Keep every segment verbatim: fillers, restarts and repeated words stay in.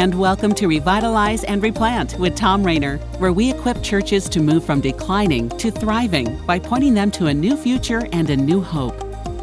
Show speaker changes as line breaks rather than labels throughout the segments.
and welcome to Revitalize and Replant with Thom Rainer, where we equip churches to move from declining to thriving by pointing them to a new future and a new hope.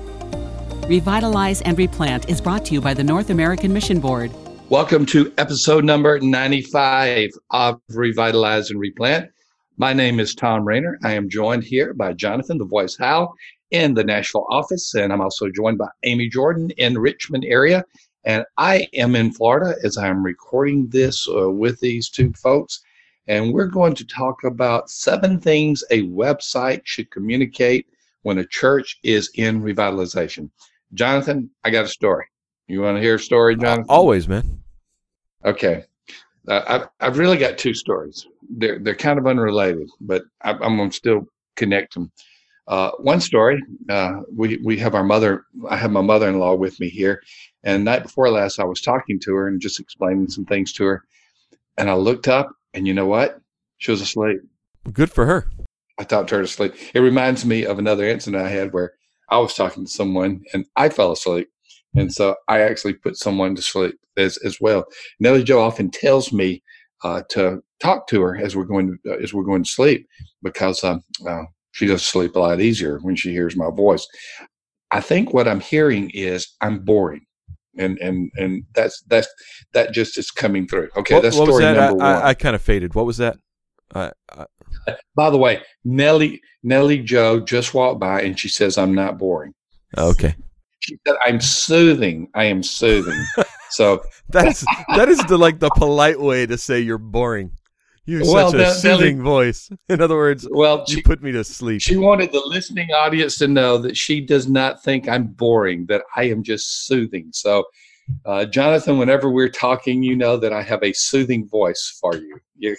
Revitalize and Replant is brought to you by the North American Mission Board.
Welcome to episode number ninety-five of Revitalize and Replant. My name is Thom Rainer. I am joined here by Jonathan, the Voice Howell, in the Nashville office, and I'm also joined by Amy Jordan in the Richmond area. And I am in Florida as I'm recording this uh, with these two folks. And we're going to talk about seven things a website should communicate when a church is in revitalization. Jonathan, I got a story. You want to hear a story, Jonathan?
Uh, always, man.
Okay. Uh, I've, I've really got two stories. They're, they're kind of unrelated, but I, I'm going to still connect them. Uh, one story, uh, we, we have our mother, I have my mother-in-law with me here. And night before last, I was talking to her and just explaining some things to her. And I looked up, and you know what? She was asleep.
Good for her.
I talked her to sleep. It reminds me of another incident I had where I was talking to someone, and I fell asleep. And so I actually put someone to sleep as, as well. Nellie Jo often tells me uh, to talk to her as we're going to, uh, as we're going to sleep because um, uh, she does sleep a lot easier when she hears my voice. I think what I'm hearing is I'm boring. And and and that's that's that just is coming through. Okay,
what,
that's
what
story
was that?
number
I,
one.
I, I kind of faded. What was that? Uh, I...
By the way, Nellie Nellie Jo just walked by and she says I'm not boring.
Okay.
She said I'm soothing. I am soothing. So
that's that is the like the polite way to say you're boring. You have
well,
such a
Nellie,
soothing voice. In other words,
well,
you
she,
put me to sleep.
She wanted the listening audience to know that she does not think I'm boring, that I am just soothing. So, uh, Jonathan, whenever we're talking, you know that I have a soothing voice for you. you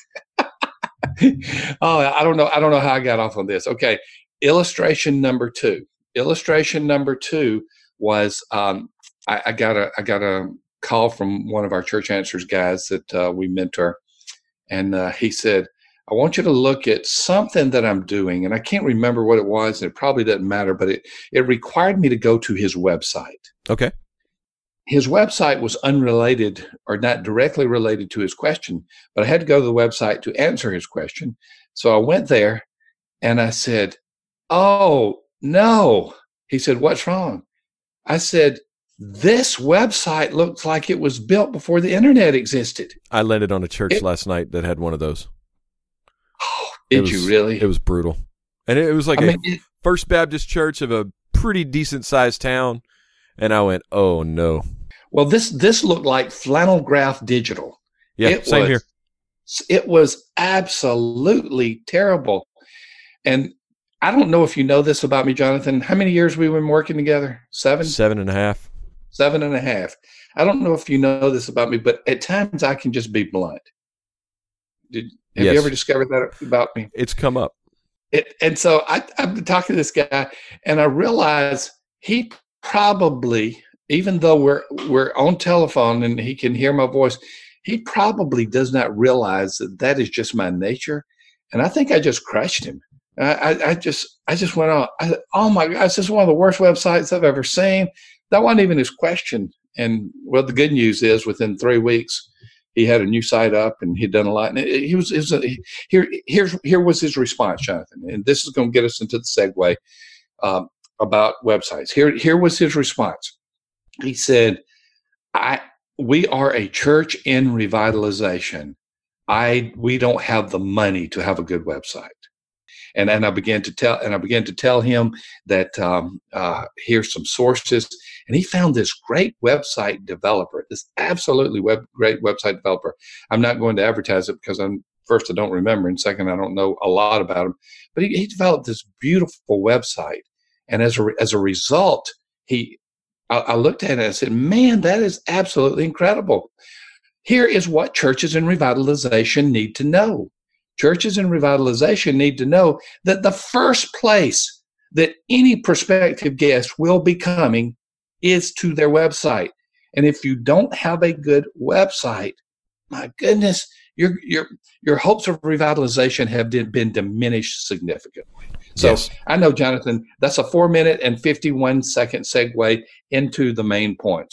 oh, I don't know. I don't know how I got off on this. Okay. Illustration number two. Illustration number two was um, I, I got a I got a call from one of our Church Answers guys that uh, we mentor. And uh, he said, I want you to look at something that I'm doing. And I can't remember what it was. And it probably doesn't matter, but it, it required me to go to his website.
Okay.
His website was unrelated or not directly related to his question, but I had to go to the website to answer his question. So I went there and I said, oh, no. He said, what's wrong? I said, this website looks like it was built before the internet existed.
I landed on a church
it,
last night that had one of those.
Oh, did
was,
you really?
It was brutal. And it, it was like I a mean, it, First Baptist church of a pretty decent sized town. And I went, oh no.
Well, this this looked like flannel graph digital.
Yeah,
it
same
was,
here.
It was absolutely terrible. And I don't know if you know this about me, Jonathan. How many years we've been working together? Seven?
Seven and a half.
Seven and a half. I don't know if you know this about me, but at times I can just be blunt. Did, have
yes.
you ever discovered that about me?
It's come up.
It, and so I, I've been talking to this guy, and I realize he probably, even though we're we're on telephone and he can hear my voice, he probably does not realize that that is just my nature. And I think I just crushed him. I, I, I just I just went on. I, oh my gosh, this is one of the worst websites I've ever seen. That wasn't even his question. And well, the good news is within three weeks, he had a new site up and he'd done a lot. And it, he was, it was a, here, here's, here was his response, Jonathan. And this is going to get us into the segue um, about websites. Here, here was his response. He said, I, we are a church in revitalization. I, we don't have the money to have a good website. And and I began to tell and I began to tell him that um, uh, here's some sources, and he found this great website developer, this absolutely web, great website developer. I'm not going to advertise it because I'm first I don't remember, and second I don't know a lot about him. But he, he developed this beautiful website, and as a as a result, he I, I looked at it and I said, "Man, that is absolutely incredible." Here is what churches in revitalization need to know. Churches in revitalization need to know that the first place that any prospective guest will be coming is to their website. And if you don't have a good website, my goodness, your your your hopes of revitalization have been diminished significantly. So yes. I know, Jonathan, that's a four minute and fifty-one second segue into the main points. But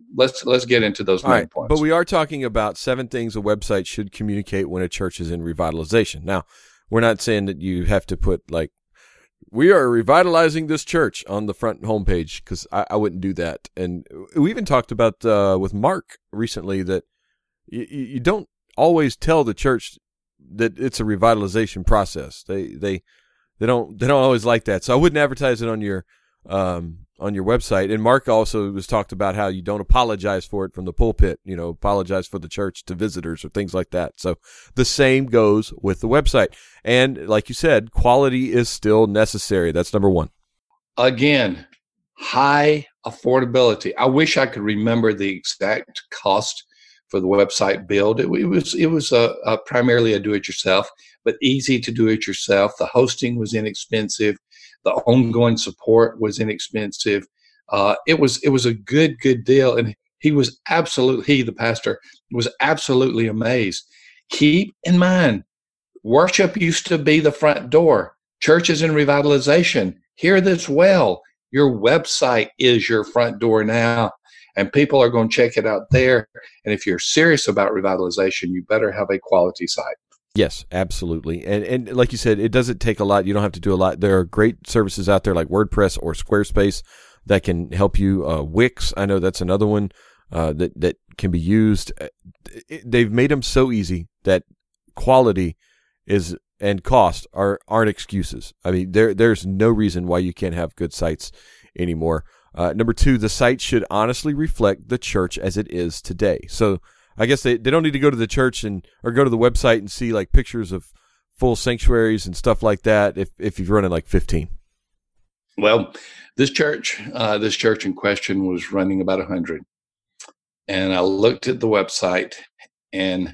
let's let's get into those
All
main
right,
points.
but we are talking about seven things a website should communicate when a church is in revitalization. Now, we're not saying that you have to put like, we are revitalizing this church on the front homepage, because I, I wouldn't do that. And we even talked about uh, with Mark recently that you, you don't always tell the church that it's a revitalization process. They they they don't they don't always like that. So I wouldn't advertise it on your um, on your website. And Mark also was talked about how you don't apologize for it from the pulpit. You know, apologize for the church to visitors or things like that. So the same goes with the website. And like you said, quality is still necessary. That's number one.
Again, high affordability. I wish I could remember the exact cost for the website build. It, it was it was a, a primarily a do-it-yourself, but easy to do it yourself. The hosting was inexpensive. The ongoing support was inexpensive. Uh, it was it was a good good deal, and he was absolutely he the pastor was absolutely amazed. Keep in mind, worship used to be the front door. Churches in revitalization, hear this well. Your website is your front door now, and people are going to check it out there. And if you're serious about revitalization, you better have a quality site.
Yes, absolutely. And and like you said, it doesn't take a lot. You don't have to do a lot. There are great services out there like WordPress or Squarespace that can help you. Uh, Wix, I know that's another one uh, that, that can be used. It, they've made them so easy that quality is and cost are, aren't excuses. I mean, there there's no reason why you can't have good sites anymore. Uh, number two, the site should honestly reflect the church as it is today. So I guess they, they don't need to go to the church and or go to the website and see like pictures of full sanctuaries and stuff like that if, if you're running like fifteen.
Well, this church, uh, this church in question was running about one hundred. And I looked at the website, and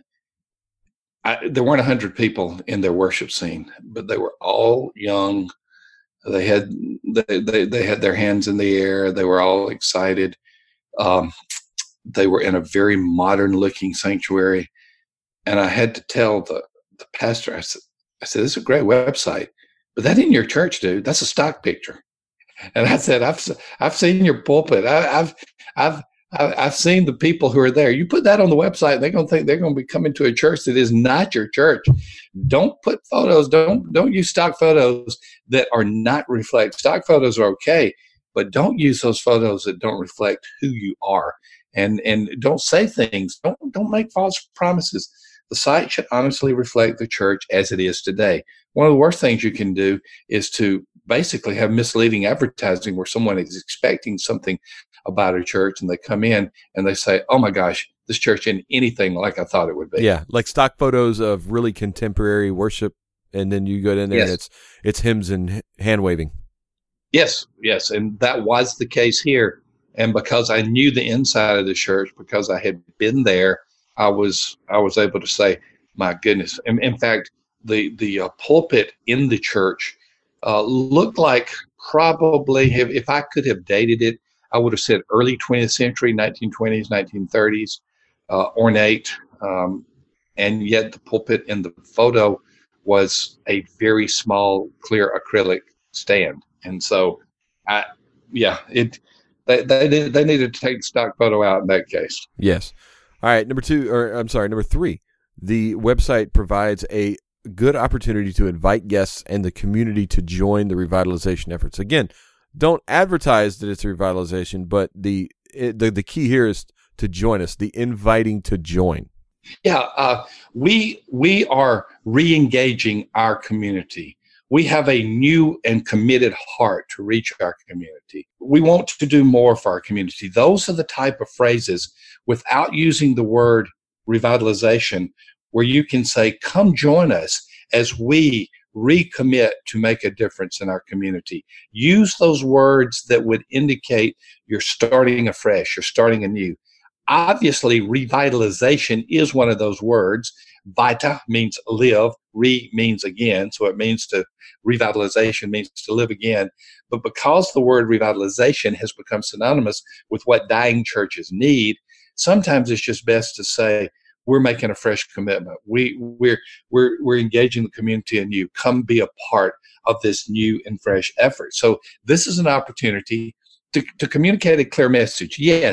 I, there weren't one hundred people in their worship scene, but they were all young. They had they, they, they had their hands in the air. They were all excited. Um, they were in a very modern looking sanctuary. And I had to tell the, the pastor, I said, I said, this is a great website, but that ain't your church, dude. That's a stock picture. And I said, I've, I've seen your pulpit. I, I've, I've, I've seen the people who are there. You put that on the website, they're going to think they're going to be coming to a church that is not your church. Don't put photos. Don't, don't use stock photos that are not reflect. Stock photos are okay, but don't use those photos that don't reflect who you are. And and don't say things. Don't don't make false promises. The site should honestly reflect the church as it is today. One of the worst things you can do is to basically have misleading advertising where someone is expecting something about a church and they come in and they say, "Oh my gosh, this church isn't anything like I thought it would be."
Yeah, like stock photos of really contemporary worship, and then you go in there yes. and it's it's hymns and hand waving.
Yes, yes, and that was the case here. And because I knew the inside of the church, because I had been there, I was I was able to say, "My goodness!" In, in fact, the the uh, pulpit in the church uh, looked like probably, if, if I could have dated it, I would have said early twentieth century, nineteen twenties, nineteen thirties, uh, ornate, um, and yet the pulpit in the photo was a very small, clear acrylic stand. And so, I yeah, it. They they did, they needed to take the stock photo out in that case.
Yes. All right. Number two, or I'm sorry, number three, the website provides a good opportunity to invite guests and the community to join the revitalization efforts. Again, don't advertise that it's a revitalization, but the it, the the key here is to join us. The inviting to join.
Yeah, uh, we we are re-engaging our community. We have a new and committed heart to reach our community. We want to do more for our community. Those are the type of phrases, without using the word revitalization, where you can say, come join us as we recommit to make a difference in our community. Use those words that would indicate you're starting afresh, you're starting anew. Obviously, revitalization is one of those words. Vita means live, re means again, so it means to, revitalization means to live again. But because the word revitalization has become synonymous with what dying churches need, sometimes it's just best to say, we're making a fresh commitment. We, we're, we're, we're engaging the community anew. Come be a part of this new and fresh effort. So this is an opportunity to, to communicate a clear message. Yes,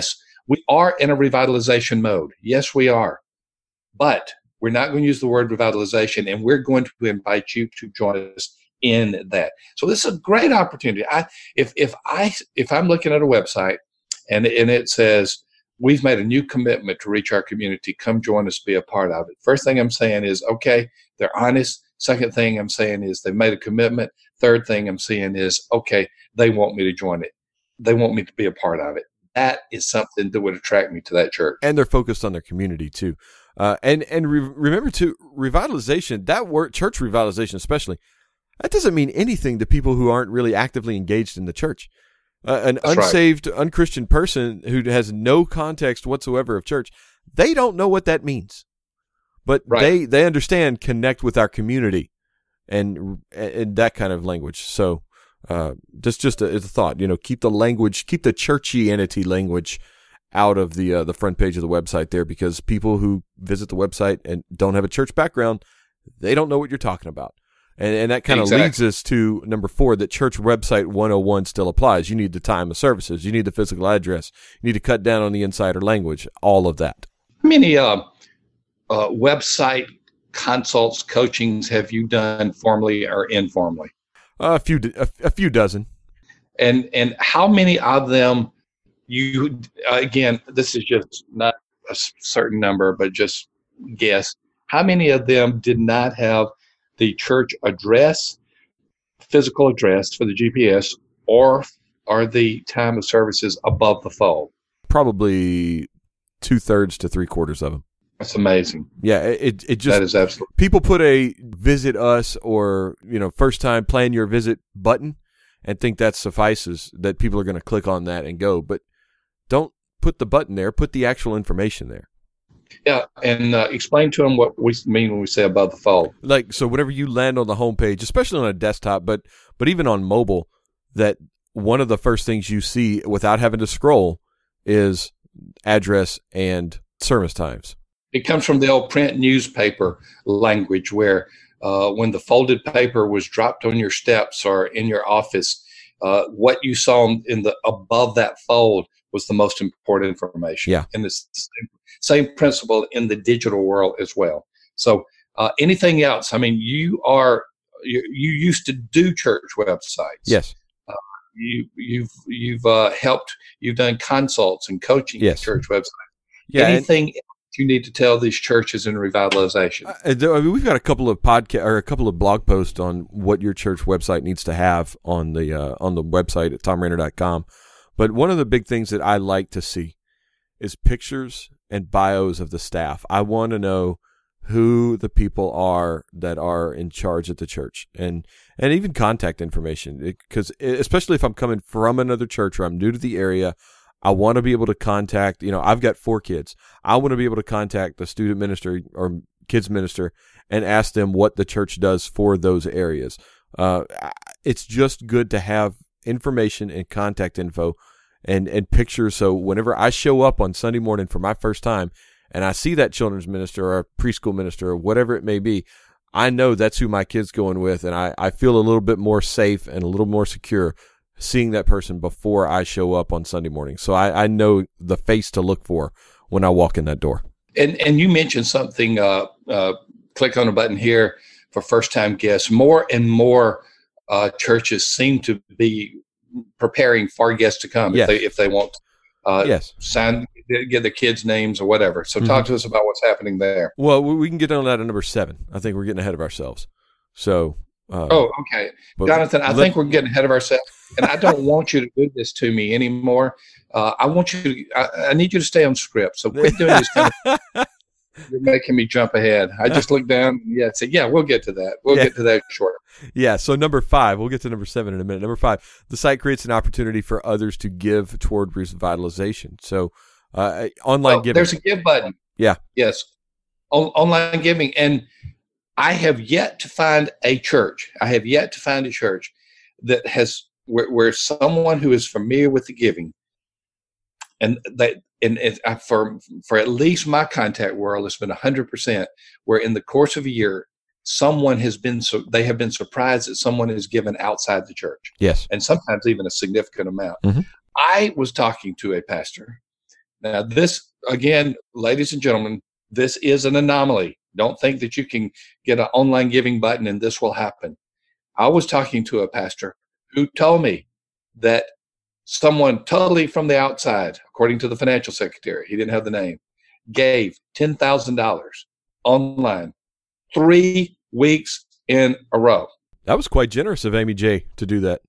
we are in a revitalization mode. Yes, we are. But we're not going to use the word revitalization, and we're going to invite you to join us in that. So this is a great opportunity. I, if if I if I'm looking at a website and and it says we've made a new commitment to reach our community, come join us, be a part of it. First thing I'm saying is, okay, they're honest. Second thing I'm saying is they made a commitment. Third thing I'm saying is, okay, they want me to join it. They want me to be a part of it. That is something that would attract me to that church.
And they're focused on their community too. Uh, and and re- remember too, revitalization, that word, church revitalization especially, that doesn't mean anything to people who aren't really actively engaged in the church. Uh, an That's unsaved, right. unchristian person who has no context whatsoever of church, they don't know what that means. But right. they, they understand connect with our community and and that kind of language. So uh, just just a, it's a thought, you know, keep the language, keep the churchianity language out of the uh, the front page of the website there, because people who visit the website and don't have a church background, they don't know what you're talking about. And and that kind of exactly. leads us to number four, that church website one oh one still applies. You need the time of services. You need the physical address. You need to cut down on the insider language, all of that.
How many uh, uh, website consults, coachings have you done formally or informally?
Uh, a few, a, a few dozen.
And and how many of them you, uh, again, this is just not a certain number, but just guess, how many of them did not have the church address, physical address for the G P S, or are the time of services above the fold?
Probably two thirds to three quarters of them.
That's amazing.
Yeah, it it just
that is absolutely.
People put a visit us or you know first time plan your visit button and think that suffices, that people are going to click on that and go, but don't put the button there. Put the actual information there.
Yeah, and uh, explain to them what we mean when we say above the fold.
Like, so whenever you land on the homepage, especially on a desktop, but but even on mobile, that one of the first things you see without having to scroll is address and service times.
It comes from the old print newspaper language where uh, when the folded paper was dropped on your steps or in your office, uh, what you saw in the above that fold was the most important information.
Yeah.
And it's the same, same principle in the digital world as well. So uh, anything else? I mean, you are you, you used to do church websites.
Yes.
Uh, you you've you've uh, helped. You've done consults and coaching
yes.
church websites.
Yeah.
Anything and- you need to tell these churches in revitalization?
Uh, I mean, we've got a couple of podcast or a couple of blog posts on what your church website needs to have on the uh, on the website at tom rainer dot com. But one of the big things that I like to see is pictures and bios of the staff. I want to know who the people are that are in charge at the church, and and even contact information, because especially if I'm coming from another church or I'm new to the area, I want to be able to contact, you know, I've got four kids. I want to be able to contact the student minister or kids minister and ask them what the church does for those areas. Uh, it's just good to have information and contact info and, and pictures. So whenever I show up on Sunday morning for my first time and I see that children's minister or preschool minister or whatever it may be, I know that's who my kid's going with. And I, I feel a little bit more safe and a little more secure seeing that person before I show up on Sunday morning. So I, I know the face to look for when I walk in that door.
And and you mentioned something, uh, uh, click on a button here for first-time guests. More and more uh, churches seem to be preparing for guests to come
yes.
if they if they want to uh,
yes.
sign, get their kids' names or whatever. So mm-hmm. talk to us about what's happening there.
Well, we can get on that at number seven. I think we're getting ahead of ourselves. So. Uh,
oh, okay. Jonathan, I
let,
think we're getting ahead of ourselves. And I don't want you to do this to me anymore. Uh, I want you to, I, I need you to stay on script. So quit doing this kind of, you're making me jump ahead. I just look down and yeah, say, yeah, we'll get to that. We'll
yeah.
get to that shortly.
Yeah. So number five, we'll get to number seven in a minute. Number five, the site creates an opportunity for others to give toward revitalization. So uh, online
well,
giving.
There's a give button.
Yeah.
Yes. O- online giving. And I have yet to find a church. I have yet to find a church that has where, where someone who is familiar with the giving, and that and it, for for at least my contact world, it's been one hundred percent. Where in the course of a year, someone has been so they have been surprised that someone is given outside the church.
Yes,
and sometimes even a significant amount.
Mm-hmm.
I was talking to a pastor Now, this, again, ladies and gentlemen, this is an anomaly. Don't think that you can get an online giving button and this will happen. I was talking to a pastor who told me that someone totally from the outside, according to the financial secretary, he didn't have the name, gave ten thousand dollars online three weeks in a row.
That was quite generous of Amy J to do that.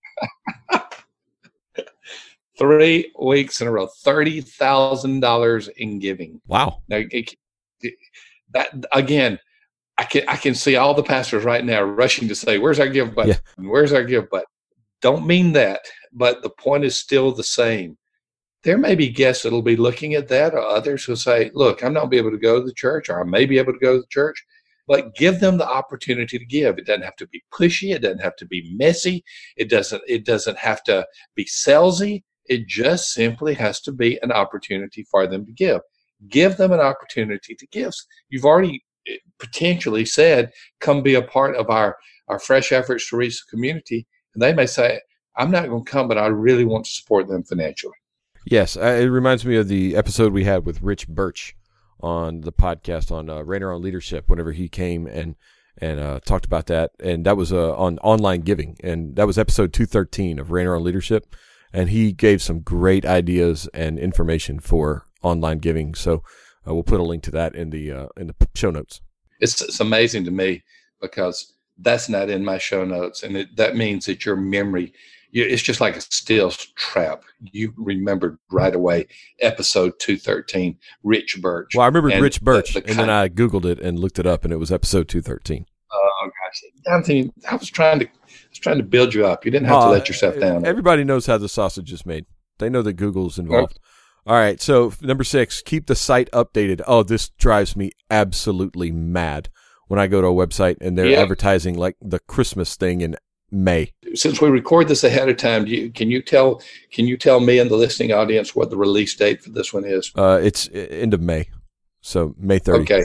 Three weeks in a row, thirty thousand dollars in giving.
Wow.
Now, it, it, that again, I can I can see all the pastors right now rushing to say, "Where's our give button? Yeah. Where's our give button?" Don't mean that, but the point is still the same. There may be guests that'll be looking at that, or others who say, "Look, I'm not be able to go to the church, or I may be able to go to the church." But give them the opportunity to give. It doesn't have to be pushy. It doesn't have to be messy. It doesn't. It doesn't have to be salesy. It just simply has to be an opportunity for them to give. Give them an opportunity to give. You've already potentially said, come be a part of our, our fresh efforts to reach the community. And they may say, I'm not going to come, but I really want to support them financially.
Yes. Uh, it reminds me of the episode we had with Rich Birch on the podcast on uh, Rainer on Leadership, whenever he came and and uh, talked about that. And that was uh, on online giving. And that was episode two thirteen of Rainer on Leadership. And he gave some great ideas and information for online giving. So uh, we'll put a link to that in the uh, in the show notes.
It's, it's amazing to me because that's not in my show notes. And it, that means that your memory, you, it's just like a steel trap. You remembered right away episode two thirteen, Rich Birch.
Well, I remembered and Rich Birch, the, the and then I Googled it and looked it up, and it was episode two thirteen.
Oh, gosh. Anthony, I was trying to I was trying to build you up. You didn't have uh, to let yourself down.
Everybody knows how the sausage is made. They know that Google's involved. All right, so number six, keep the site updated. Oh, this drives me absolutely mad when I go to a website and they're yeah. advertising like the Christmas thing in May.
Since we record this ahead of time, do you, can you tell can you tell me and the listening audience what the release date for this one is?
Uh, it's end of May, so May thirtieth.
Okay.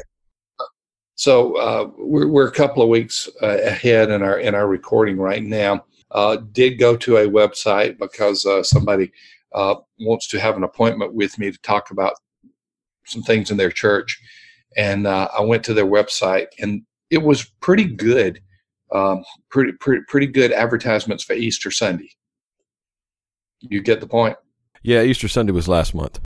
So uh, we're we're a couple of weeks uh, ahead in our in our recording right now. Uh, did go to a website because uh, somebody uh, wants to have an appointment with me to talk about some things in their church, and uh, I went to their website, and it was pretty good, um, pretty pretty pretty good advertisements for Easter Sunday. You get the point?
Yeah, Easter Sunday was last month.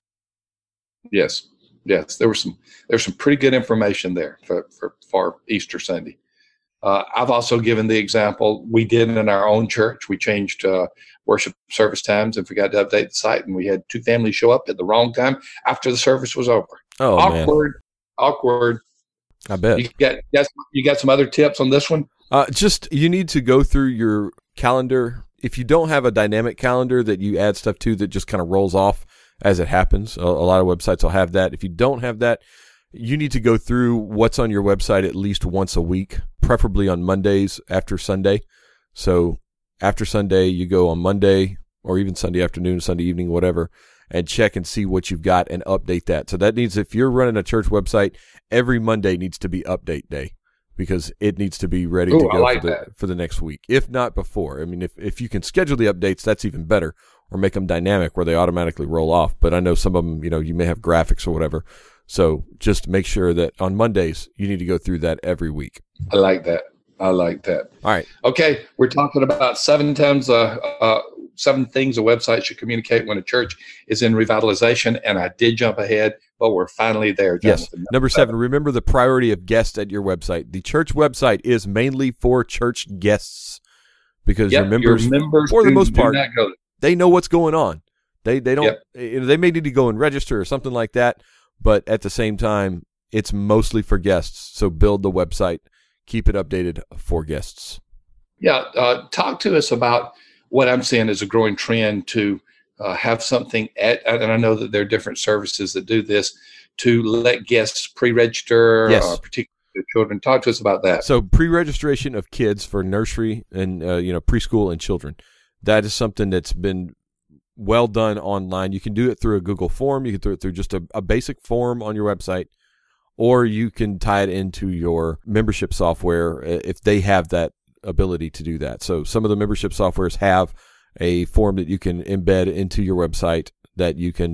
Yes. Yes, there was some there's some pretty good information there for, for, for Easter Sunday. Uh, I've also given the example we did in our own church. We changed uh, worship service times and forgot to update the site, and we had two families show up at the wrong time after the service was over.
Oh,
awkward,
man.
awkward.
I bet.
You got you got, you got some other tips on this one?
Uh, just you need to go through your calendar. If you don't have a dynamic calendar that you add stuff to that just kind of rolls off as it happens, a, a lot of websites will have that. If you don't have that, you need to go through what's on your website at least once a week, preferably on Mondays after Sunday. So after Sunday, you go on Monday or even Sunday afternoon, Sunday evening, whatever, and check and see what you've got and update that. So that means if you're running a church website, every Monday needs to be update day because it needs to be ready
Ooh,
to go
like
for, the, for the next week, if not before. I mean, if, if you can schedule the updates, that's even better, or make them dynamic where they automatically roll off. But I know some of them, you know, you may have graphics or whatever. So just make sure that on Mondays, you need to go through that every week.
I like that. I like that.
All right.
Okay. We're talking about seven times, uh, uh, seven things a website should communicate when a church is in revitalization. And I did jump ahead, but we're finally there, Jonathan.
Yes. Number seven, remember the priority of guests at your website. The church website is mainly for church guests because
yep,
your members,
your members
for
do,
the most part,
go
they know what's going on. They they don't.
Yep.
You know, they may need to go and register or something like that, but at the same time, it's mostly for guests. So build the website, keep it updated for guests.
Yeah, uh, talk to us about what I'm seeing as a growing trend to uh, have something at, and I know that there are different services that do this, to let guests pre-register,
yes.
uh, particularly children. Talk to us about that.
So pre-registration of kids for nursery and uh, you know preschool and children. That is something that's been well done online. You can do it through a Google form. You can do it through just a, a basic form on your website, or you can tie it into your membership software if they have that ability to do that. So some of the membership softwares have a form that you can embed into your website that you can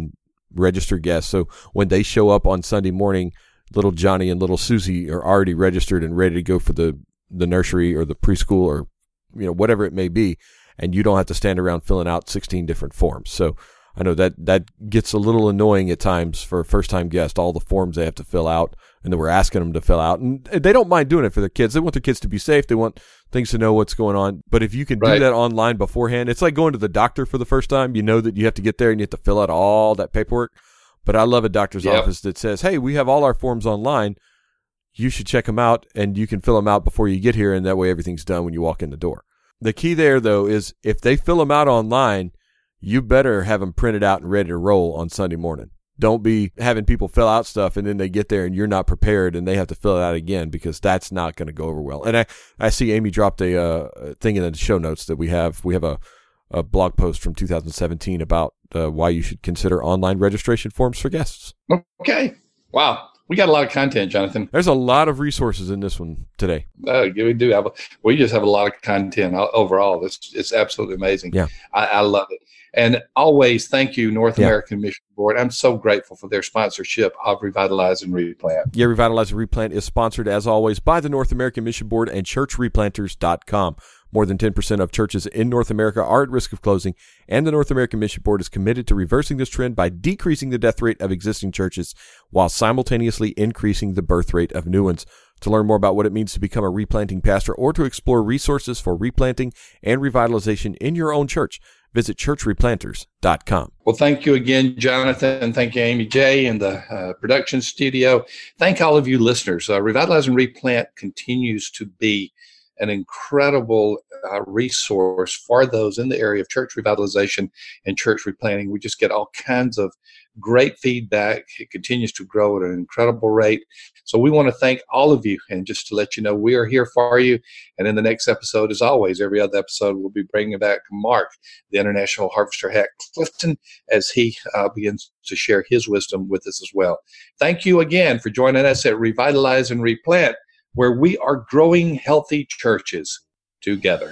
register guests. So when they show up on Sunday morning, little Johnny and little Susie are already registered and ready to go for the, the nursery or the preschool or, you know, whatever it may be. And you don't have to stand around filling out sixteen different forms. So I know that that gets a little annoying at times for a first-time guest, all the forms they have to fill out and that we're asking them to fill out. And they don't mind doing it for their kids. They want their kids to be safe. They want things to know what's going on. But if you can do
right.
that online beforehand, it's like going to the doctor for the first time. You know that you have to get there and you have to fill out all that paperwork. But I love a doctor's yep. office that says, hey, we have all our forms online. You should check them out, and you can fill them out before you get here, and that way everything's done when you walk in the door. The key there, though, is if they fill them out online, you better have them printed out and ready to roll on Sunday morning. Don't be having people fill out stuff and then they get there and you're not prepared and they have to fill it out again, because that's not going to go over well. And I, I see Amy dropped a uh, thing in the show notes that we have. We have a, a blog post from two thousand seventeen about uh, why you should consider online registration forms for guests.
Okay. Wow. We got a lot of content, Jonathan.
There's a lot of resources in this one today.
Uh, we do have. A, we just have a lot of content overall. It's it's absolutely amazing.
Yeah,
I, I love it. And always thank you, North
yeah.
American Mission Board. I'm so grateful for their sponsorship of Revitalize and Replant.
Yeah, Revitalize and Replant is sponsored, as always, by the North American Mission Board and church replanters dot com. More than ten percent of churches in North America are at risk of closing, and the North American Mission Board is committed to reversing this trend by decreasing the death rate of existing churches while simultaneously increasing the birth rate of new ones. To learn more about what it means to become a replanting pastor or to explore resources for replanting and revitalization in your own church, visit church replanters dot com.
Well, thank you again, Jonathan. Thank you, Amy J. in the uh, production studio. Thank all of you listeners. Uh, Revitalize and Replant continues to be an incredible uh, resource for those in the area of church revitalization and church replanting. We just get all kinds of great feedback. It continues to grow at an incredible rate. So we want to thank all of you. And just to let you know, we are here for you. And in the next episode, as always, every other episode, we'll be bringing back Mark, the International Harvester Hat Clifton, as he uh, begins to share his wisdom with us as well. Thank you again for joining us at Revitalize and Replant, where we are growing healthy churches together.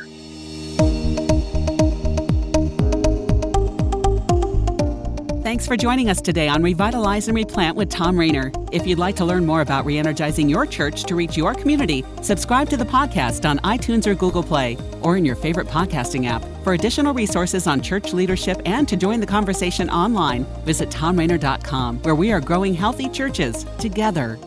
Thanks for joining us today on Revitalize and Replant with Thom Rainer. If you'd like to learn more about re-energizing your church to reach your community, subscribe to the podcast on iTunes or Google Play, or in your favorite podcasting app. For additional resources on church leadership and to join the conversation online, visit thom rainer dot com, where we are growing healthy churches together.